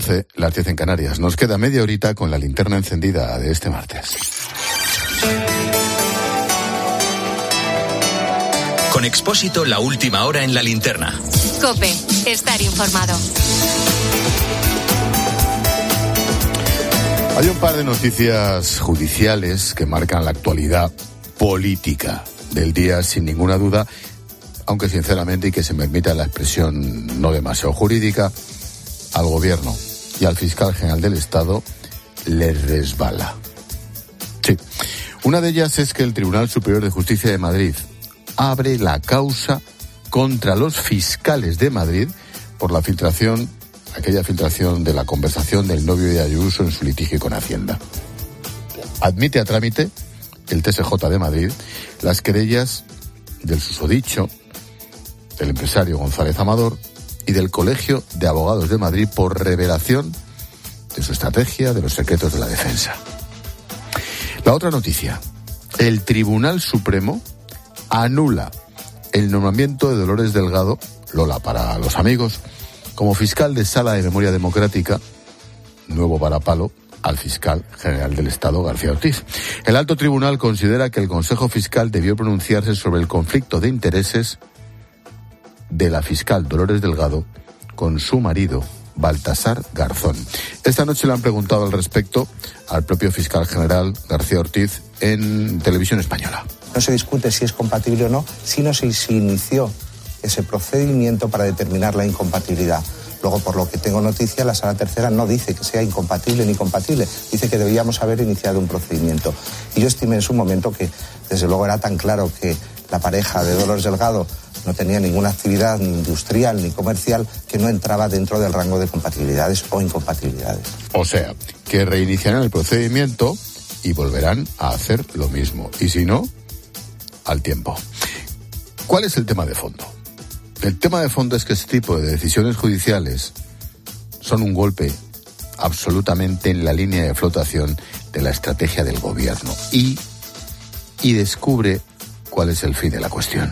11, las 10 en Canarias. Nos queda media horita con la linterna encendida de este martes. Con Expósito, la última hora en la linterna. COPE, estar informado. Hay un par de noticias judiciales que marcan la actualidad política del día, sin ninguna duda, aunque sinceramente, y que se me permita la expresión no demasiado jurídica, al gobierno y al fiscal general del Estado les resbala. Sí. Una de ellas es que el Tribunal Superior de Justicia de Madrid abre la causa contra los fiscales de Madrid por la filtración, aquella filtración de la conversación del novio de Ayuso en su litigio con Hacienda. Admite a trámite el TSJ de Madrid las querellas del susodicho, del empresario González Amador y del Colegio de Abogados de Madrid por revelación de su estrategia, de los secretos de la defensa. La otra noticia: el Tribunal Supremo anula el nombramiento de Dolores Delgado, Lola para los amigos, como fiscal de Sala de Memoria Democrática, nuevo varapalo al fiscal general del Estado, García Ortiz. El alto tribunal considera que el Consejo Fiscal debió pronunciarse sobre el conflicto de intereses de la fiscal Dolores Delgado con su marido, Baltasar Garzón. Esta noche le han preguntado al respecto al propio fiscal general, García Ortiz, en Televisión Española. No se discute si es compatible o no, sino si se inició ese procedimiento para determinar la incompatibilidad. Luego, por lo que tengo noticia, la Sala Tercera no dice que sea incompatible ni compatible, dice que debíamos haber iniciado un procedimiento. Y yo estimé en su momento que, desde luego, era tan claro que la pareja de Dolores Delgado no tenía ninguna actividad ni industrial ni comercial que no entraba dentro del rango de compatibilidades o incompatibilidades. O sea, que reiniciarán el procedimiento y volverán a hacer lo mismo. Y si no, al tiempo. ¿Cuál es el tema de fondo? El tema de fondo es que este tipo de decisiones judiciales son un golpe absolutamente en la línea de flotación de la estrategia del gobierno y descubre cuál es el fin de la cuestión.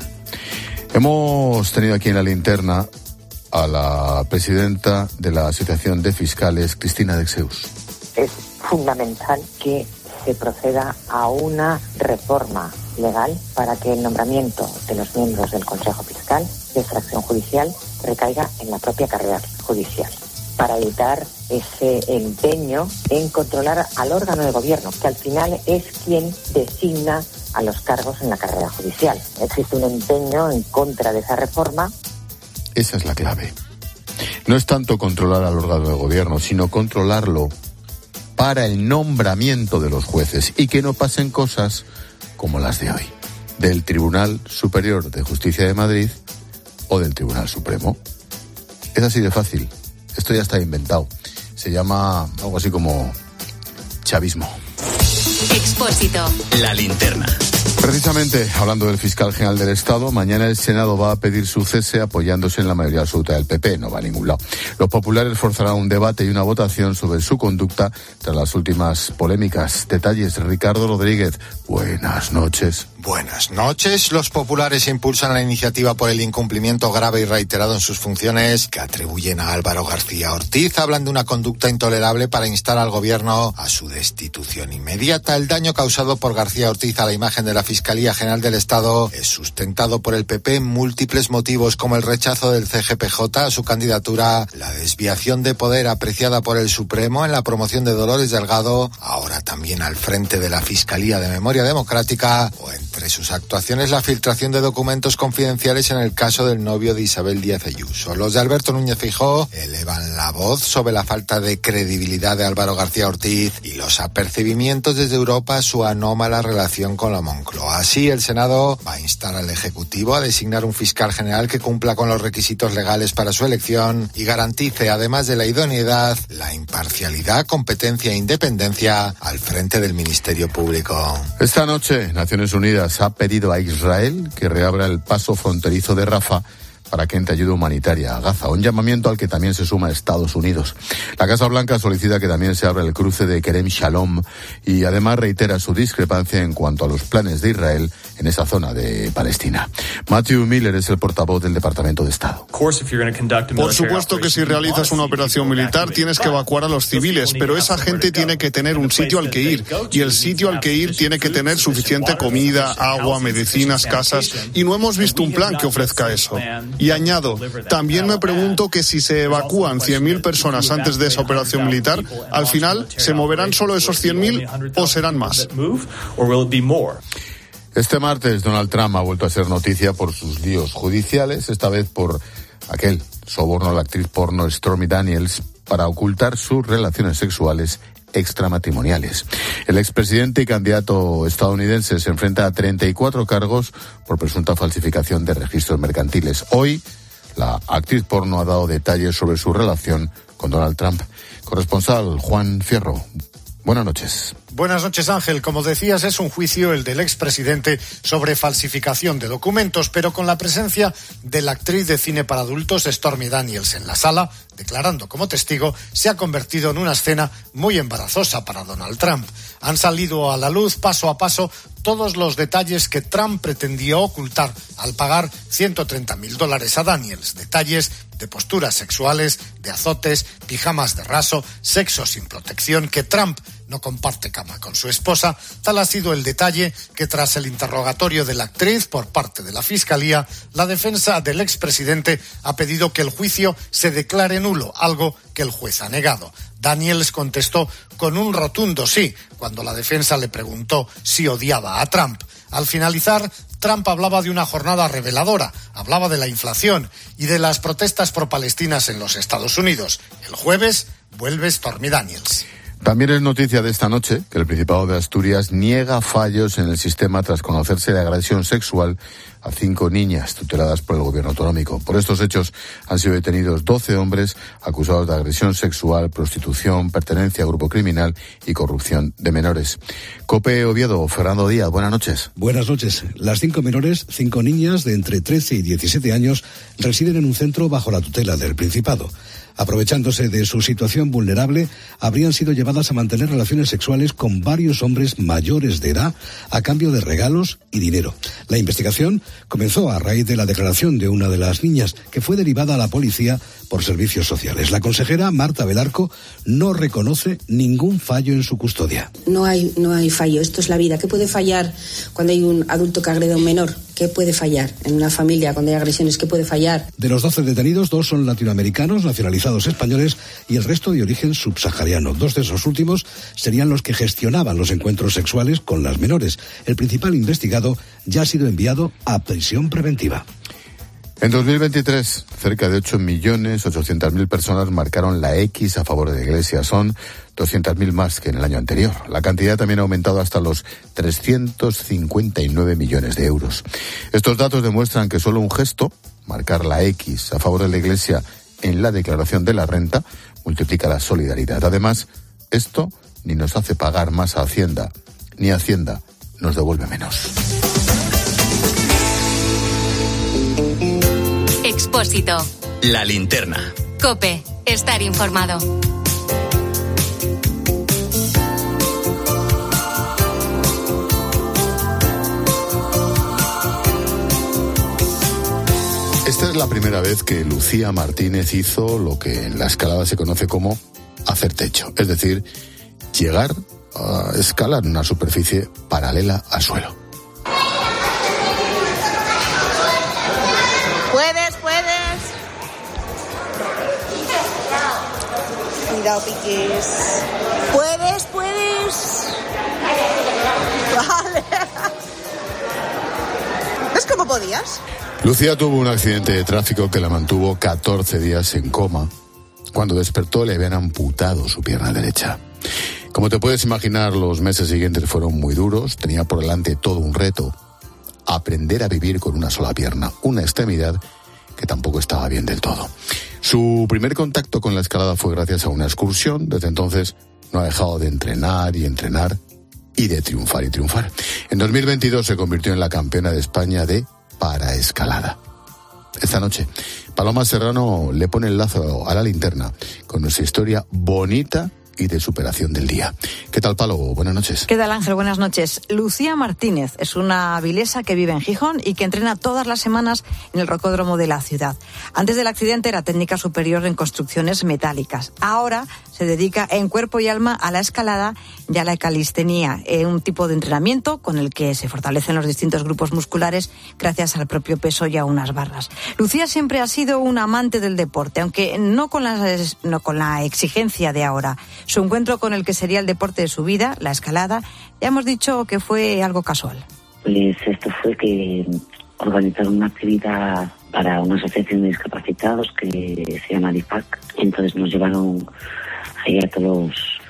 Hemos tenido aquí en la linterna a la presidenta de la Asociación de Fiscales, Cristina Dexeus. Es fundamental que se proceda a una reforma legal para que el nombramiento de los miembros del Consejo Fiscal de Extracción Judicial recaiga en la propia carrera judicial, para evitar ese empeño en controlar al órgano de gobierno, que al final es quien designa a los cargos en la carrera judicial. Existe un empeño en contra de esa reforma. Esa es la clave. No es tanto controlar al órgano de gobierno, sino controlarlo para el nombramiento de los jueces y que no pasen cosas como las de hoy, del Tribunal Superior de Justicia de Madrid o del Tribunal Supremo. Es así de fácil. Esto ya está inventado. Se llama algo así como chavismo. Expósito. La linterna. Precisamente, hablando del fiscal general del Estado, mañana el Senado va a pedir su cese apoyándose en la mayoría absoluta del PP. No va a ningún lado. Los populares forzarán un debate y una votación sobre su conducta tras las últimas polémicas. Detalles, Ricardo Rodríguez. Buenas noches. Buenas noches. Los populares impulsan la iniciativa por el incumplimiento grave y reiterado en sus funciones que atribuyen a Álvaro García Ortiz. Hablan de una conducta intolerable para instar al gobierno a su destitución inmediata. El daño causado por García Ortiz a la imagen de la Fiscalía General del Estado es sustentado por el PP en múltiples motivos, como el rechazo del CGPJ a su candidatura, la desviación de poder apreciada por el Supremo en la promoción de Dolores Delgado, ahora también al frente de la Fiscalía de Memoria Democrática, o entre sus actuaciones la filtración de documentos confidenciales en el caso del novio de Isabel Díaz Ayuso. Los de Alberto Núñez Feijóo elevan la voz sobre la falta de credibilidad de Álvaro García Ortiz y los apercibimientos desde Europa a su anómala relación con la Moncloa. Así, el Senado va a instar al Ejecutivo a designar un fiscal general que cumpla con los requisitos legales para su elección y garantice, además de la idoneidad, la imparcialidad, competencia e independencia al frente del Ministerio Público. Esta noche, Naciones Unidas ha pedido a Israel que reabra el paso fronterizo de Rafah para que entre ayuda humanitaria a Gaza, un llamamiento al que también se suma Estados Unidos. La Casa Blanca solicita que también se abra el cruce de Kerem Shalom y además reitera su discrepancia en cuanto a los planes de Israel en esa zona de Palestina. Matthew Miller es el portavoz del Departamento de Estado. Por supuesto que si realizas una operación militar tienes que evacuar a los civiles, pero esa gente tiene que tener un sitio al que ir, y el sitio al que ir tiene que tener suficiente comida, agua, medicinas, casas, y no hemos visto un plan que ofrezca eso. Y añado, también me pregunto que si se evacúan 100.000 personas antes de esa operación militar, al final, ¿se moverán solo esos 100.000 o serán más? Este martes Donald Trump ha vuelto a ser noticia por sus líos judiciales, esta vez por aquel soborno a la actriz porno Stormy Daniels para ocultar sus relaciones sexuales extramatrimoniales. El expresidente y candidato estadounidense se enfrenta a 34 cargos por presunta falsificación de registros mercantiles. Hoy, la actriz porno ha dado detalles sobre su relación con Donald Trump. Corresponsal Juan Fierro. Buenas noches. Buenas noches, Ángel. Como decías, es un juicio el del expresidente sobre falsificación de documentos, pero con la presencia de la actriz de cine para adultos Stormy Daniels en la sala, declarando como testigo, se ha convertido en una escena muy embarazosa para Donald Trump. Han salido a la luz paso a paso todos los detalles que Trump pretendía ocultar al pagar $130.000 a Daniels. Detalles de posturas sexuales, de azotes, pijamas de raso, sexo sin protección, que Trump no comparte cama con su esposa. Tal ha sido el detalle que tras el interrogatorio de la actriz por parte de la Fiscalía, la defensa del expresidente ha pedido que el juicio se declare nulo, algo que el juez ha negado. Daniels contestó con un rotundo sí, cuando la defensa le preguntó si odiaba a Trump. Al finalizar, Trump hablaba de una jornada reveladora, hablaba de la inflación y de las protestas pro-palestinas en los Estados Unidos. El jueves vuelve Stormy Daniels. También es noticia de esta noche que el Principado de Asturias niega fallos en el sistema tras conocerse de agresión sexual a 5 niñas tuteladas por el gobierno autonómico. Por estos hechos han sido detenidos 12 hombres acusados de agresión sexual, prostitución, pertenencia a grupo criminal y corrupción de menores. COPE Oviedo, Fernando Díaz, buenas noches. Buenas noches. Las 5 menores, 5 niñas de entre 13 y 17 años, residen en un centro bajo la tutela del Principado. Aprovechándose de su situación vulnerable, habrían sido llevadas a mantener relaciones sexuales con varios hombres mayores de edad a cambio de regalos y dinero. La investigación comenzó a raíz de la declaración de una de las niñas, que fue derivada a la policía por servicios sociales. La consejera Marta Velarco no reconoce ningún fallo en su custodia. No hay fallo, esto es la vida. ¿Qué puede fallar cuando hay un adulto que agrede a un menor? ¿Qué puede fallar en una familia cuando hay agresiones? ¿Qué puede fallar? De los 12 detenidos, 2 son latinoamericanos, nacionalizados españoles, y el resto de origen subsahariano. 2 de esos últimos serían los que gestionaban los encuentros sexuales con las menores. El principal investigado ya ha sido enviado a prisión preventiva. En 2023, cerca de 8.800.000 personas marcaron la X a favor de la Iglesia. Son 200.000 más que en el año anterior. La cantidad también ha aumentado hasta los 359 millones de euros. Estos datos demuestran que solo un gesto, marcar la X a favor de la Iglesia en la declaración de la renta, multiplica la solidaridad. Además, esto ni nos hace pagar más a Hacienda, ni Hacienda nos devuelve menos. Expósito. La linterna. COPE. Estar informado. Esta es la primera vez que Lucía Martínez hizo lo que en la escalada se conoce como hacer techo. Es decir, llegar a escalar una superficie paralela al suelo. Cuidado, Piquis. Puedes. Vale. ¿Ves cómo podías? Lucía tuvo un accidente de tráfico que la mantuvo 14 días en coma. Cuando despertó le habían amputado su pierna derecha. Como te puedes imaginar, los meses siguientes fueron muy duros. Tenía por delante todo un reto. Aprender a vivir con una sola pierna, una extremidad que tampoco estaba bien del todo. Su primer contacto con la escalada fue gracias a una excursión. Desde entonces no ha dejado de entrenar y entrenar y de triunfar y triunfar. En 2022 se convirtió en la campeona de España de paraescalada. Esta noche, Paloma Serrano le pone el lazo a la linterna con nuestra historia bonita y de superación del día. ¿Qué tal, Palo? Buenas noches. ¿Qué tal, Ángel? Buenas noches. Lucía Martínez es una avilesa que vive en Gijón y que entrena todas las semanas en el rocódromo de la ciudad. Antes del accidente era técnica superior en construcciones metálicas. Ahora se dedica en cuerpo y alma a la escalada y a la calistenia, un tipo de entrenamiento con el que se fortalecen los distintos grupos musculares gracias al propio peso y a unas barras. Lucía siempre ha sido una amante del deporte, aunque no con la exigencia de ahora. Su encuentro con el que sería el deporte de su vida, la escalada, ya hemos dicho que fue algo casual. Pues esto fue que organizaron una actividad para una asociación de discapacitados que se llama DIFAC. Entonces nos llevaron ahí a todos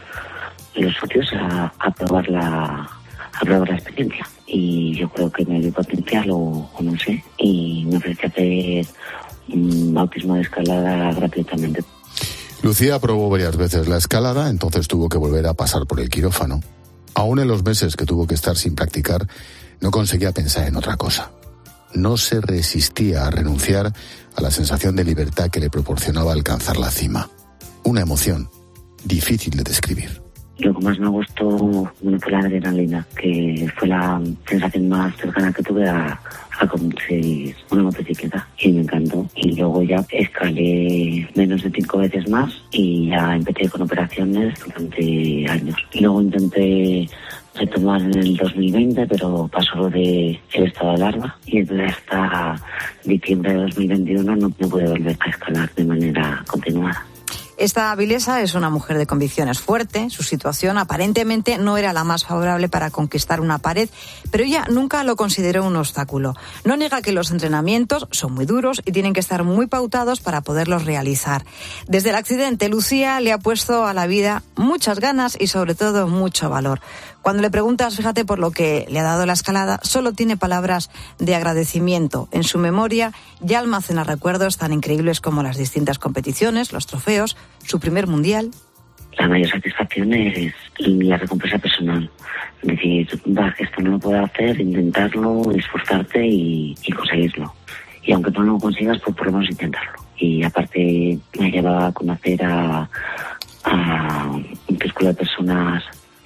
los socios a probar la experiencia. Y yo creo que me dio potencial o no sé. Y me ofrecí hacer un bautismo de escalada gratuitamente. Lucía probó varias veces la escalada, entonces tuvo que volver a pasar por el quirófano. Aún en los meses que tuvo que estar sin practicar, no conseguía pensar en otra cosa. No se resistía a renunciar a la sensación de libertad que le proporcionaba alcanzar la cima. Una emoción difícil de describir. Lo que más me gustó fue la adrenalina, que fue la sensación más cercana que tuve a conducir una motocicleta, y me encantó. Y luego ya escalé menos de 5 veces más y ya empecé con operaciones durante años. Y luego intenté retomar en el 2020, pero pasó lo de el estado de alarma y entonces hasta diciembre de 2021 no pude volver a escalar de manera continuada. Esta avilesa es una mujer de convicciones fuerte. Su situación aparentemente no era la más favorable para conquistar una pared, pero ella nunca lo consideró un obstáculo. No niega que los entrenamientos son muy duros y tienen que estar muy pautados para poderlos realizar. Desde el accidente, Lucía le ha puesto a la vida muchas ganas y sobre todo mucho valor. Cuando le preguntas, fíjate, por lo que le ha dado la escalada, solo tiene palabras de agradecimiento. En su memoria ya almacena recuerdos tan increíbles como las distintas competiciones, los trofeos, su primer mundial. La mayor satisfacción es la recompensa personal. Es decir, esto no lo puedo hacer, intentarlo, esforzarte y conseguirlo. Y aunque tú no lo consigas, pues por lo menos intentarlo. Y aparte me ha llevado a conocer a un círculo de personas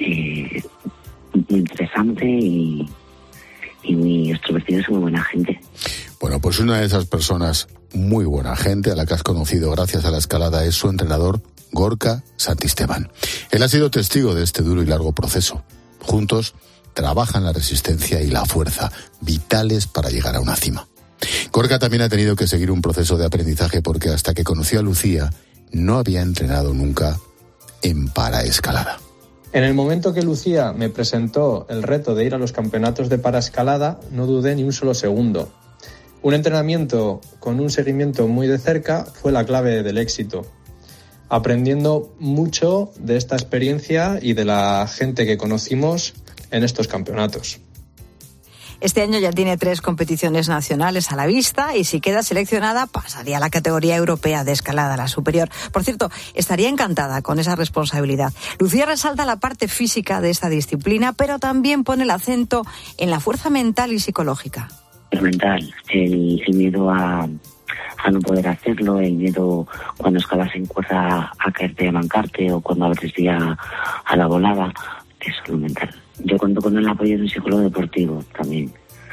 muy interesante y muy extrovertidos y muy buena gente. Bueno, pues una de esas personas muy buena gente a la que has conocido gracias a la escalada es su entrenador, Gorka Santisteban. Él ha sido testigo de este duro y largo proceso. Juntos trabajan la resistencia y la fuerza, vitales para llegar a una cima. Gorka también ha tenido que seguir un proceso de aprendizaje porque hasta que conoció a Lucía no había entrenado nunca en paraescalada. En el momento que Lucía me presentó el reto de ir a los campeonatos de paraescalada, no dudé ni un solo segundo. Un entrenamiento con un seguimiento muy de cerca fue la clave del éxito, aprendiendo mucho de esta experiencia y de la gente que conocimos en estos campeonatos. Este año ya tiene 3 competiciones nacionales a la vista y si queda seleccionada pasaría a la categoría europea de escalada, la superior. Por cierto, estaría encantada con esa responsabilidad. Lucía resalta la parte física de esta disciplina, pero también pone el acento en la fuerza mental y psicológica. El mental, el miedo a no poder hacerlo, el miedo cuando escalas en cuerda a caerte y a mancarte o cuando abres ya a la volada, eso es lo mental. Yo cuento con el apoyo de un psicólogo deportivo también.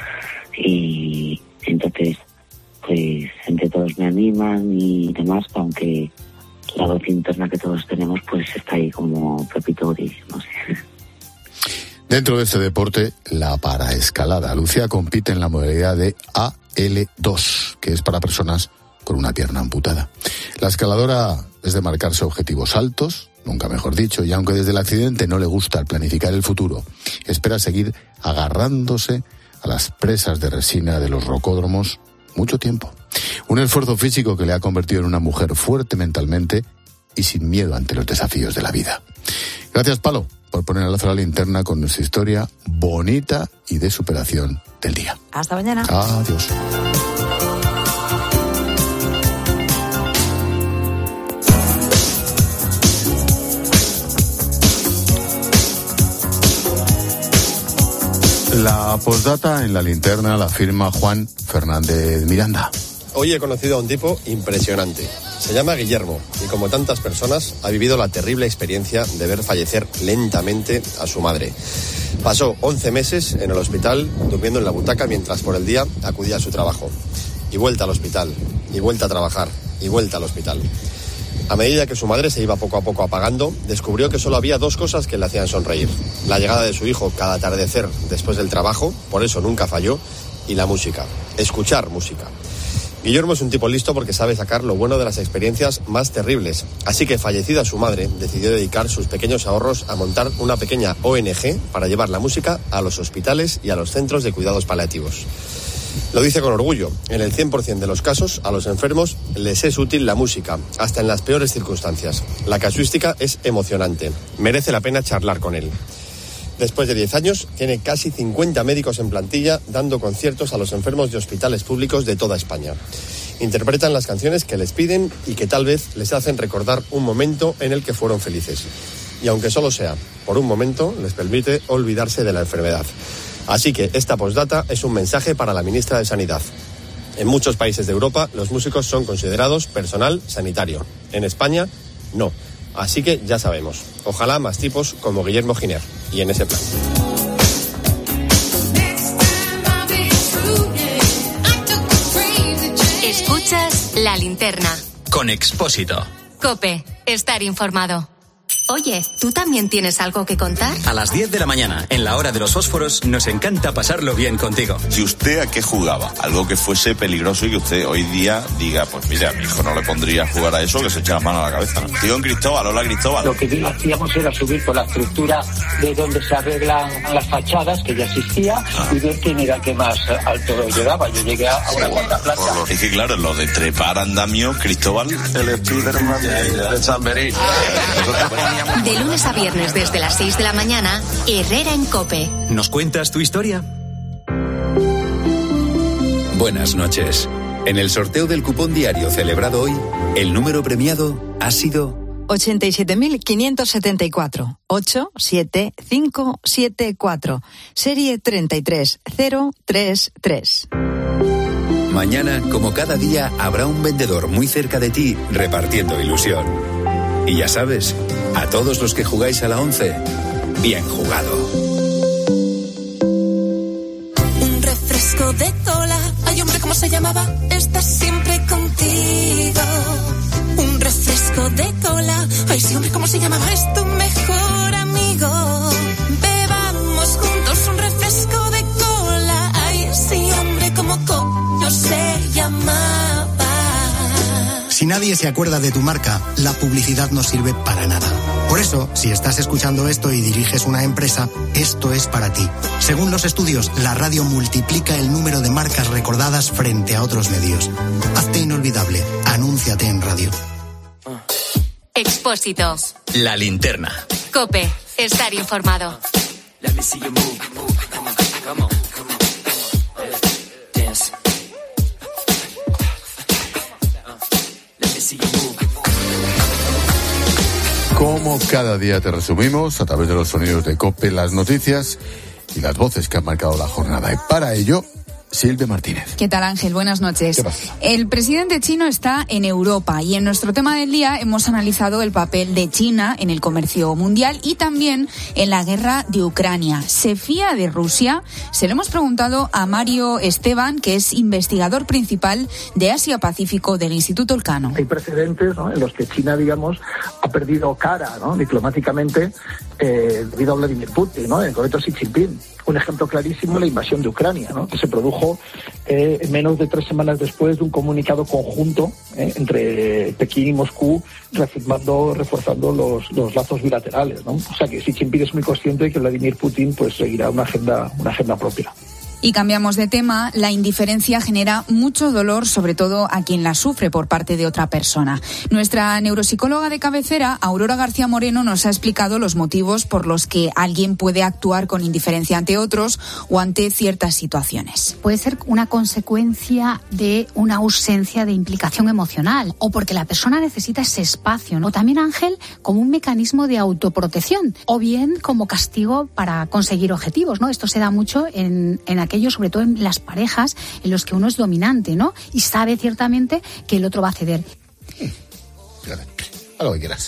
Y entonces, pues entre todos me animan y demás, aunque la voz interna que todos tenemos, pues está ahí como Pepito Grillo, no sé. Dentro de este deporte, la paraescalada. Lucía compite en la modalidad de AL2, que es para personas con una pierna amputada. La escaladora es de marcarse objetivos altos, nunca mejor dicho, y aunque desde el accidente no le gusta el planificar el futuro, espera seguir agarrándose a las presas de resina de los rocódromos mucho tiempo. Un esfuerzo físico que le ha convertido en una mujer fuerte mentalmente y sin miedo ante los desafíos de la vida. Gracias, Palo, por poner al lado la linterna con nuestra historia bonita y de superación del día. Hasta mañana. Adiós. La postdata en la linterna la firma Juan Fernández Miranda. Hoy he conocido a un tipo impresionante. Se llama Guillermo y, como tantas personas, ha vivido la terrible experiencia de ver fallecer lentamente a su madre. Pasó 11 meses en el hospital durmiendo en la butaca mientras por el día acudía a su trabajo. Y vuelta al hospital, y vuelta a trabajar, y vuelta al hospital. A medida que su madre se iba poco a poco apagando, descubrió que solo había 2 cosas que le hacían sonreír. La llegada de su hijo cada atardecer después del trabajo, por eso nunca falló, y la música, escuchar música. Guillermo es un tipo listo porque sabe sacar lo bueno de las experiencias más terribles. Así que, fallecida su madre, decidió dedicar sus pequeños ahorros a montar una pequeña ONG para llevar la música a los hospitales y a los centros de cuidados paliativos. Lo dice con orgullo. En el 100% de los casos, a los enfermos les es útil la música, hasta en las peores circunstancias. La casuística es emocionante. Merece la pena charlar con él. Después de 10 años, tiene casi 50 médicos en plantilla dando conciertos a los enfermos de hospitales públicos de toda España. Interpretan las canciones que les piden y que tal vez les hacen recordar un momento en el que fueron felices. Y aunque solo sea por un momento, les permite olvidarse de la enfermedad. Así que esta postdata es un mensaje para la ministra de Sanidad. En muchos países de Europa, los músicos son considerados personal sanitario. En España, no. Así que ya sabemos. Ojalá más tipos como Guillermo Giner. Y en ese plan. Escuchas La Linterna. Con Expósito. COPE. Estar informado. Oye, ¿tú también tienes algo que contar? A las 10 de la mañana, en la hora de los fósforos, nos encanta pasarlo bien contigo. Si usted a qué jugaba, algo que fuese peligroso y que usted hoy día diga, pues mira, a mi hijo no le pondría a jugar a eso, que se eche las manos a la cabeza, ¿no? Digo en Cristóbal, hola Cristóbal. Lo que hacíamos era subir por la estructura de donde se arreglan las fachadas, que ya existía, y ver quién era el que más alto llegaba. Yo llegué a una cuarta planta. Es que claro, lo de trepar andamio, Cristóbal, el Spiderman de San Benito. De lunes a viernes desde las 6 de la mañana, Herrera en COPE. ¿Nos cuentas tu historia? Buenas noches. En el sorteo del cupón diario celebrado hoy, el número premiado ha sido 87.574. 87574. Serie 33033. Mañana, como cada día, habrá un vendedor muy cerca de ti repartiendo ilusión. Y ya sabes, a todos los que jugáis a la 11, bien jugado. Un refresco de cola, ay hombre, ¿cómo se llamaba? Está siempre contigo. Un refresco de cola, ay sí hombre, ¿cómo se llamaba? Es tu mejor amigo. Bebamos juntos un refresco de cola, ay sí hombre, ¿cómo coño se llamaba? Si nadie se acuerda de tu marca, la publicidad no sirve para nada. Por eso, si estás escuchando esto y diriges una empresa, esto es para ti. Según los estudios, la radio multiplica el número de marcas recordadas frente a otros medios. Hazte inolvidable. Anúnciate en radio. Expósito. La Linterna. COPE. Estar informado. Como cada día te resumimos, a través de los sonidos de COPE, las noticias y las voces que han marcado la jornada. Y para ello, Silvia Martínez. ¿Qué tal, Ángel? Buenas noches. El presidente chino está en Europa y en nuestro tema del día hemos analizado el papel de China en el comercio mundial y también en la guerra de Ucrania. ¿Se fía de Rusia? Se lo hemos preguntado a Mario Esteban, que es investigador principal de Asia-Pacífico del Instituto Elcano. Hay precedentes, ¿no?, en los que China, digamos, ha perdido cara, ¿no?, diplomáticamente debido a Vladimir Putin, ¿no?, en concreto Xi Jinping. Un ejemplo clarísimo, la invasión de Ucrania, ¿no?, que se produjo menos de 3 semanas después de un comunicado conjunto entre Pekín y Moscú, reforzando los lazos bilaterales, ¿no? O sea que Xi Jinping es muy consciente de que Vladimir Putin pues seguirá una agenda propia. Y cambiamos de tema. La indiferencia genera mucho dolor, sobre todo a quien la sufre por parte de otra persona. Nuestra neuropsicóloga de cabecera, Aurora García Moreno, nos ha explicado los motivos por los que alguien puede actuar con indiferencia ante otros o ante ciertas situaciones. Puede ser una consecuencia de una ausencia de implicación emocional o porque la persona necesita ese espacio, ¿no? O también, Ángel, como un mecanismo de autoprotección o bien como castigo para conseguir objetivos, ¿no? Esto se da mucho en aquellos, sobre todo en las parejas, en los que uno es dominante, ¿no? Y sabe ciertamente que el otro va a ceder. haz lo que quieras.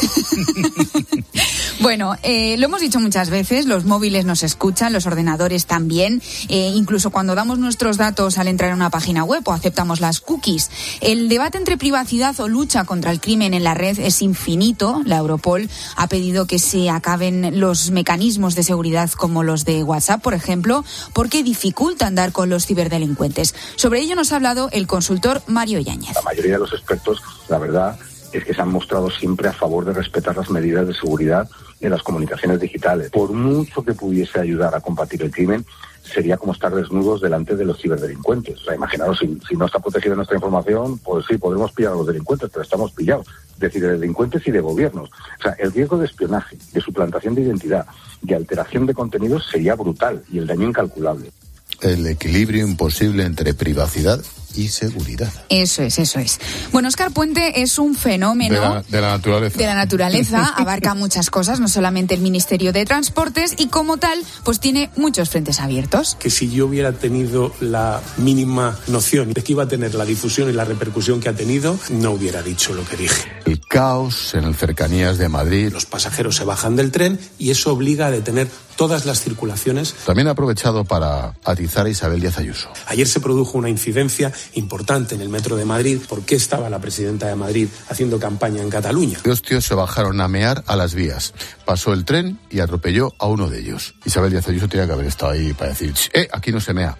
Bueno, lo hemos dicho muchas veces, los móviles nos escuchan, los ordenadores también, incluso cuando damos nuestros datos al entrar en una página web o aceptamos las cookies. El debate entre privacidad o lucha contra el crimen en la red es infinito. La Europol ha pedido que se acaben los mecanismos de seguridad como los de WhatsApp, por ejemplo, porque dificultan dar con los ciberdelincuentes. Sobre ello nos ha hablado el consultor Mario Yáñez. La mayoría de los expertos, la verdad, es que se han mostrado siempre a favor de respetar las medidas de seguridad en las comunicaciones digitales. Por mucho que pudiese ayudar a combatir el crimen, sería como estar desnudos delante de los ciberdelincuentes. O sea, imaginaros, si no está protegida nuestra información, pues sí, podremos pillar a los delincuentes, pero estamos pillados de ciberdelincuentes y de gobiernos. O sea, el riesgo de espionaje, de suplantación de identidad, de alteración de contenidos sería brutal y el daño incalculable. El equilibrio imposible entre privacidad y seguridad. Eso es. Bueno, Óscar Puente es un fenómeno de la naturaleza. De la naturaleza, abarca muchas cosas, no solamente el Ministerio de Transportes, y como tal, pues tiene muchos frentes abiertos. Que si yo hubiera tenido la mínima noción de que iba a tener la difusión y la repercusión que ha tenido, no hubiera dicho lo que dije. El caos en las cercanías de Madrid. Los pasajeros se bajan del tren y eso obliga a detener todas las circulaciones. También ha aprovechado para atizar a Isabel Díaz Ayuso. Ayer se produjo una incidencia importante en el metro de Madrid. ¿Por qué estaba la presidenta de Madrid haciendo campaña en Cataluña? Dos tíos se bajaron a mear a las vías. Pasó el tren y atropelló a uno de ellos. Isabel Díaz Ayuso tenía que haber estado ahí para decir, aquí no se mea.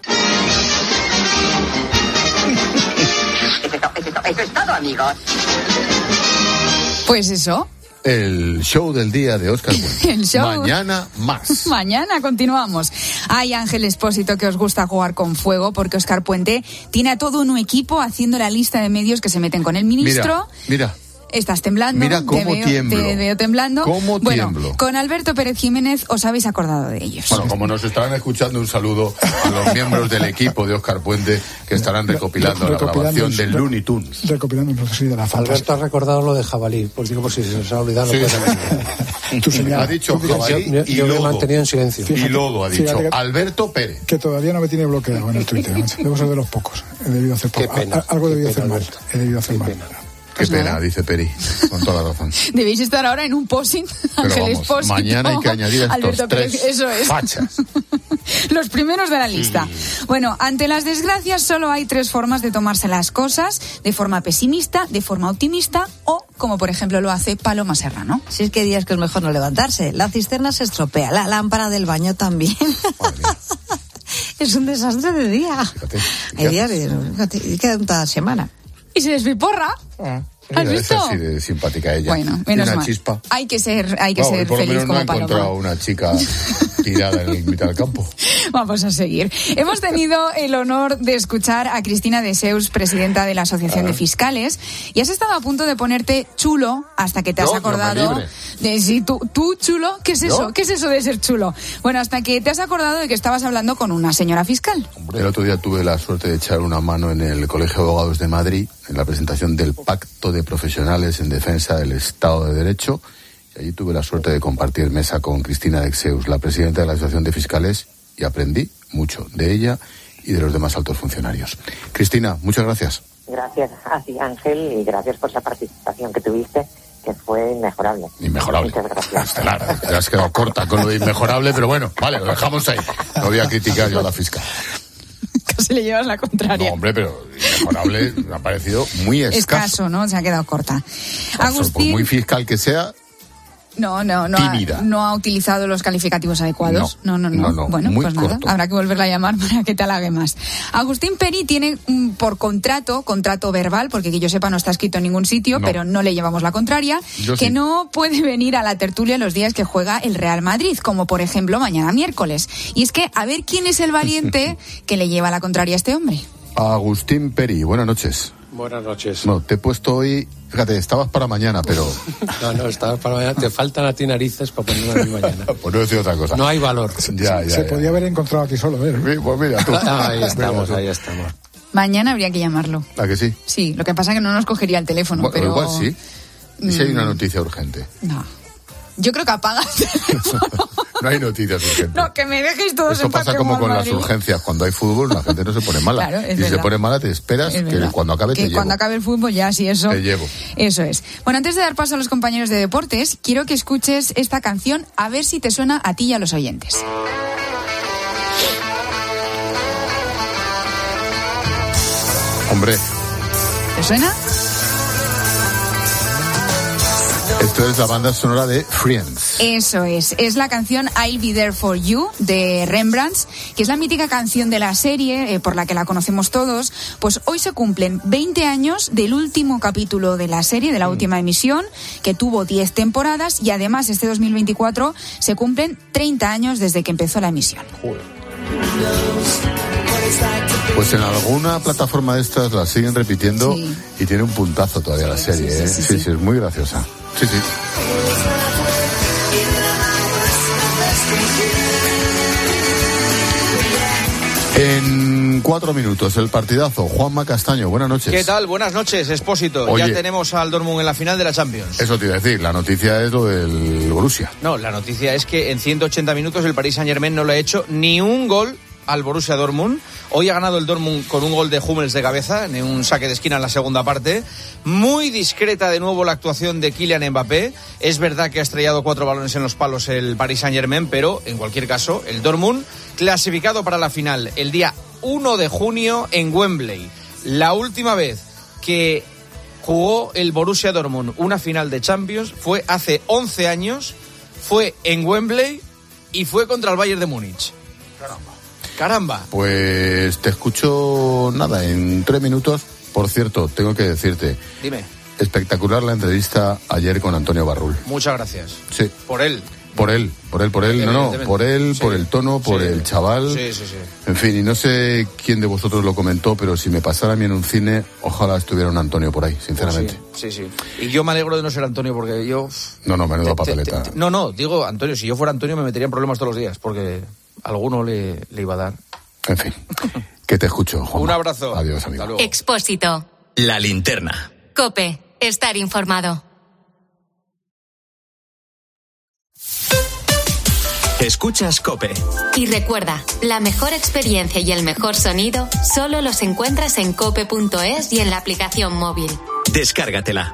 Eso es todo, amigos. Pues eso. El show del día de Óscar Puente. El show. Mañana más. Mañana continuamos. Ay, Ángel Expósito, que os gusta jugar con fuego, porque Óscar Puente tiene a todo un equipo haciendo la lista de medios que se meten con el ministro. Mira. Estás temblando. Mira cómo tiemblo. Te veo temblando. ¿Cómo tiemblo? Bueno, con Alberto Pérez Jiménez os habéis acordado de ellos. Bueno, como nos estarán escuchando, un saludo a los miembros del equipo de Óscar Puente que estarán recopilando la grabación del Looney Tunes. Recopilando el proceso de la fantasía. Alberto ha recordado lo de jabalí, pues digo, por si se os ha olvidado. Sí. Ha dicho jabalí y yo lodo. me he mantenido en silencio. Y lodo ha dicho Alberto Pérez. Que todavía no me tiene bloqueado en el Twitter. Debo ser de los pocos. He debido hacer algo debí hacer mal. Qué pena, dice Peri, con toda la razón. Debéis estar ahora en un posing, Ángel Expósito. Mañana hay que añadir estos Alberto tres Pérez, eso es. Fachas. Los primeros de la lista. Bueno, ante las desgracias solo hay tres formas de tomarse las cosas: de forma pesimista, de forma optimista o, como por ejemplo lo hace Paloma Serrano. Si es que hay días que es mejor no levantarse. La cisterna se estropea, la lámpara del baño también. Es un desastre de día. Fíjate, hay días que quedan toda semana. Y se despiporra. ¿Has visto? Es así de simpática ella. Bueno, menos una mal. Chispa. Hay que ser por feliz lo menos como no ha Paloma. encontrado una chica tirada en el mitad del campo. Vamos a seguir. Hemos tenido el honor de escuchar a Cristina de Seus, presidenta de la Asociación de Fiscales, y has estado a punto de ponerte chulo hasta que te has acordado de si tú chulo, ¿qué es eso? ¿Qué es eso de ser chulo? Bueno, hasta que te has acordado de que estabas hablando con una señora fiscal. El otro día tuve la suerte de echar una mano en el Colegio de Abogados de Madrid en la presentación del Pacto de Profesionales en Defensa del Estado de Derecho. Y allí tuve la suerte de compartir mesa con Cristina de Seus, la presidenta de la Asociación de Fiscales, y aprendí mucho de ella y de los demás altos funcionarios. Cristina, muchas gracias. Gracias a ti, Ángel, y gracias por esa participación que tuviste, que fue inmejorable. Inmejorable. Muchas gracias. Estelar, te has quedado corta con lo de inmejorable, pero bueno, vale, lo dejamos ahí. No voy a criticar yo a la fiscal. Casi le llevas la contraria. No, hombre, pero inmejorable me ha parecido muy escaso. ¿no? Se ha quedado corta. Agustín, por muy fiscal que sea, no ha utilizado los calificativos adecuados. No. Bueno, pues nada, habrá que volverla a llamar para que te halague más. Agustín Peri tiene por contrato verbal, porque que yo sepa no está escrito en ningún sitio, pero no le llevamos la contraria, que no puede venir a la tertulia los días que juega el Real Madrid, como por ejemplo mañana miércoles. Y es que a ver quién es el valiente que le lleva la contraria a este hombre. Agustín Peri, buenas noches. Buenas noches. No, te he puesto hoy, fíjate, estabas para mañana, pero... No, estabas para mañana. Te faltan a ti narices para ponerme a mí mañana. Pues no decir otra cosa. No hay valor. Se podía haber encontrado aquí solo, ¿eh? Pues mira, tú. Ahí estamos. Mañana habría que llamarlo. ¿A que sí? Sí, lo que pasa es que no nos cogería el teléfono, bueno, pero... Igual sí. ¿Y si hay una noticia urgente? No. Yo creo que apaga el teléfono. No hay noticias urgentes. No, que me dejéis todos Eso en paz. pasa como con las urgencias. Cuando hay fútbol, la gente no se pone mala. Claro, y si se pone mala, te esperas que cuando acabe te llevo. Cuando acabe el fútbol ya, sí, eso. Te llevo. Eso es. Bueno, antes de dar paso a los compañeros de deportes, quiero que escuches esta canción, a ver si te suena a ti y a los oyentes. Hombre. ¿Te suena? Esto es la banda sonora de Friends. Eso es la canción I'll Be There For You de Rembrandts, que es la mítica canción de la serie, por la que la conocemos todos. Pues hoy se cumplen 20 años del último capítulo de la serie, de la última emisión, que tuvo 10 temporadas, y además este 2024 se cumplen 30 años desde que empezó la emisión. Joder. Pues en alguna plataforma de estas la siguen repitiendo, sí. Y tiene un puntazo todavía la serie, sí, es muy graciosa. Sí. En 4 minutos, el partidazo. Juanma Castaño, buenas noches. ¿Qué tal? Buenas noches, Expósito. Oye, ya tenemos al Dortmund en la final de la Champions. Eso te iba a decir, la noticia es lo del Borussia. No, la noticia es que en 180 minutos el Paris Saint-Germain no le ha hecho ni un gol al Borussia Dortmund. Hoy ha ganado el Dortmund con un gol de Hummels de cabeza, en un saque de esquina en la segunda parte. Muy discreta de nuevo la actuación de Kylian Mbappé. Es verdad que ha estrellado 4 balones en los palos el Paris Saint-Germain, pero en cualquier caso, el Dortmund clasificado para la final el día 1 de junio en Wembley. La última vez que jugó el Borussia Dortmund una final de Champions fue hace 11 años, fue en Wembley y fue contra el Bayern de Múnich. Caramba. Pues te escucho nada, en 3 minutos. Por cierto, tengo que decirte. Dime. Espectacular la entrevista ayer con Antonio Barrul. Muchas gracias. Sí. Por él. Por él. No, por él, sí. Por el tono, por el chaval. Sí. En fin, y no sé quién de vosotros lo comentó, pero si me pasara a mí en un cine, ojalá estuviera un Antonio por ahí, sinceramente. Sí. Y yo me alegro de no ser Antonio, porque yo... No, menudo papeleta. No, digo, Antonio, si yo fuera Antonio me metería en problemas todos los días, porque alguno le iba a dar. En fin, que te escucho, Juan. Un abrazo. Adiós, amigo. Expósito. La linterna. COPE. Estar informado. Escuchas COPE. Y recuerda, la mejor experiencia y el mejor sonido solo los encuentras en cope.es y en la aplicación móvil. Descárgatela.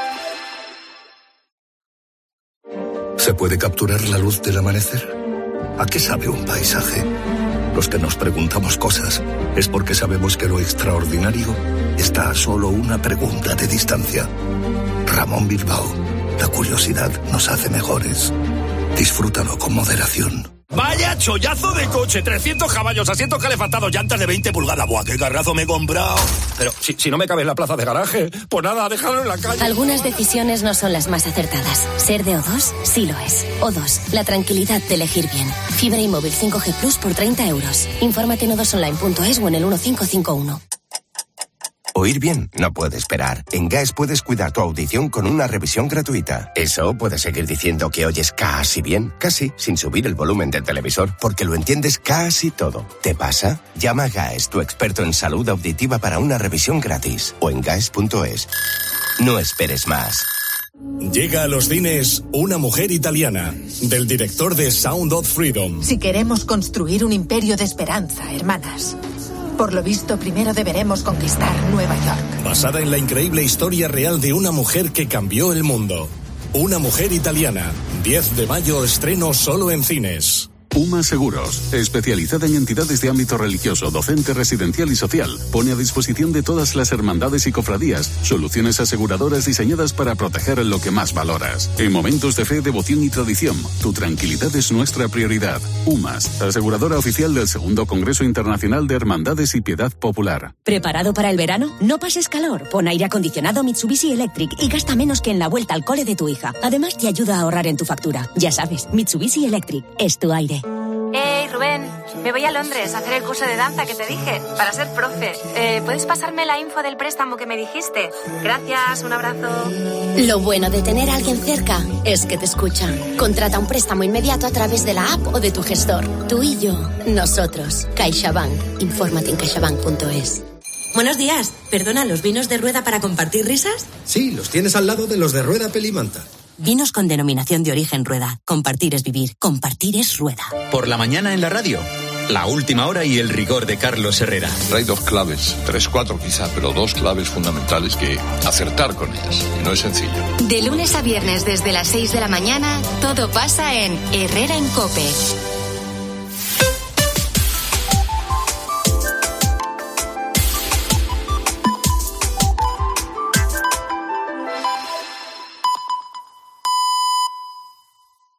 ¿Se puede capturar la luz del amanecer? ¿A qué sabe un paisaje? Los que nos preguntamos cosas es porque sabemos que lo extraordinario está a solo una pregunta de distancia. Ramón Bilbao, la curiosidad nos hace mejores. Disfrútalo con moderación. ¡Vaya chollazo de coche! 300 caballos, asientos calefactados, llantas de 20 pulgadas. ¡Buah, qué carrazo me he comprado! Pero si no me cabe en la plaza de garaje, pues nada, déjalo en la calle. Algunas decisiones no son las más acertadas. Ser de O2 sí lo es. O2, la tranquilidad de elegir bien. Fibra y móvil 5G Plus por 30 euros. Infórmate en odosonline.es o en el 1551. Oír bien no puede esperar. En GAES puedes cuidar tu audición con una revisión gratuita. Eso puedes seguir diciendo que oyes casi bien, casi sin subir el volumen del televisor, porque lo entiendes casi todo. ¿Te pasa? Llama a GAES, tu experto en salud auditiva, para una revisión gratis. O en GAES.es. No esperes más. Llega a los cines Una mujer italiana, del director de Sound of Freedom. Si queremos construir un imperio de esperanza, hermanas, por lo visto, primero deberemos conquistar Nueva York. Basada en la increíble historia real de una mujer que cambió el mundo. Una mujer italiana. 10 de mayo, estreno solo en cines. UMA Seguros, especializada en entidades de ámbito religioso, docente, residencial y social, pone a disposición de todas las hermandades y cofradías soluciones aseguradoras diseñadas para proteger lo que más valoras. En momentos de fe, devoción y tradición, tu tranquilidad es nuestra prioridad. UMAS, aseguradora oficial del Segundo Congreso Internacional de Hermandades y Piedad Popular. ¿Preparado para el verano? No pases calor. Pon aire acondicionado Mitsubishi Electric y gasta menos que en la vuelta al cole de tu hija. Además, te ayuda a ahorrar en tu factura. Ya sabes, Mitsubishi Electric es tu aire. Rubén, me voy a Londres a hacer el curso de danza que te dije, para ser profe. ¿Puedes pasarme la info del préstamo que me dijiste? Gracias, un abrazo. Lo bueno de tener a alguien cerca es que te escucha. Contrata un préstamo inmediato a través de la app o de tu gestor. Tú y yo, nosotros. CaixaBank. Infórmate en caixabank.es. Buenos días. Perdona, ¿los vinos de Rueda para compartir risas? Sí, los tienes al lado de los de Rueda Pelimanta. Vinos con denominación de origen Rueda. Compartir es vivir. Compartir es Rueda. Por la mañana en la radio. La última hora y el rigor de Carlos Herrera. Hay 2 claves, 3, 4 quizá, pero 2 claves fundamentales que acertar con ellas. Y no es sencillo. De lunes a viernes desde las 6 de la mañana, todo pasa en Herrera en COPE.